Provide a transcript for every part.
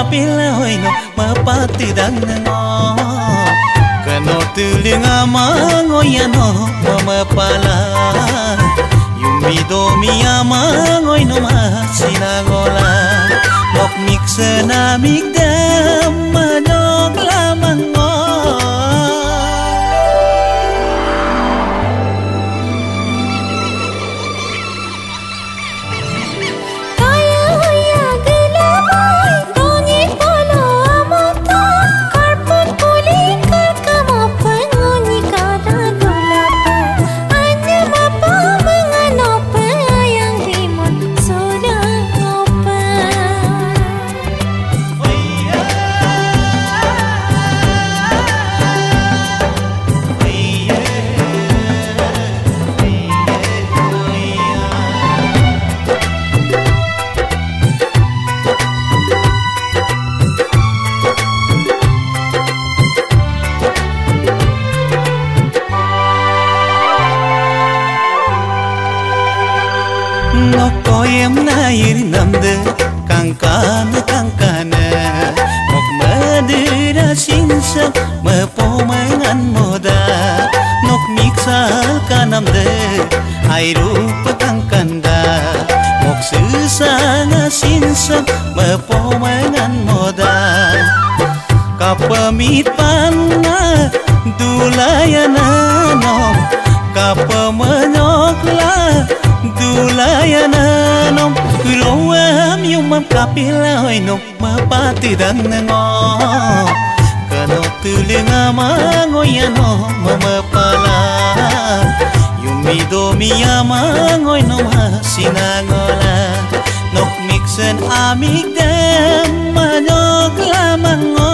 kapila hoy no mapati dang ngo kano tuling amang oyano mamapala yumido miyamang oy no masinagola nok miksa na migdam manok lamang ngo Noko em nair namde kangkana mok madira sinsa mepomangan moda nok miksal kanamde ai rupa kangkanda mok susana sinsa mepomangan moda kapamit panna dulayana nom kapamenokla dulayanan kurawam yumam kapila hoy no mapati dang ngo kano tuling amang oyano mamapala yumido miyamang oy no masinagola nok miksen amigdam manok lamang ngo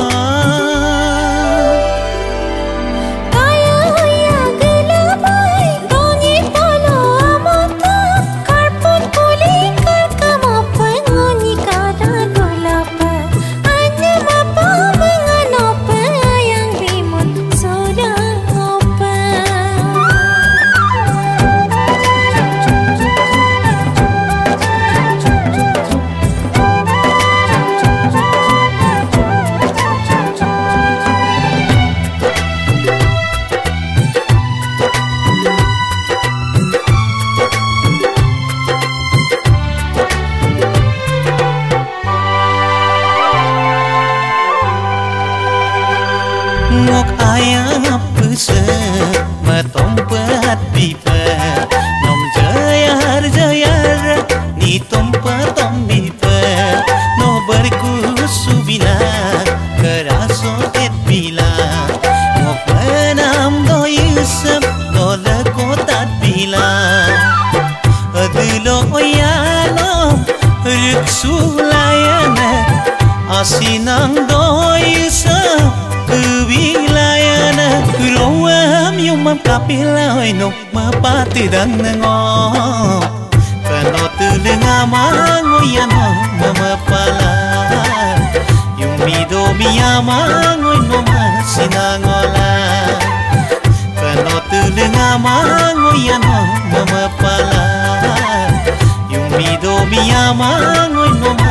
ngok ayang puse matompat pipa nom jayar ni tompat tombipa no berkusu bila keraso et bila ngok benam do yusap do lekotat bila adulo oyano riksu layana asinang do yusap kewilayana kurawam yumam kapila hoy no mapati dang ngo kano tuling amang oyano mamapala yumido miyamang oy no masinagola kano tuling amang oyano mamapala yumido miyamang oy no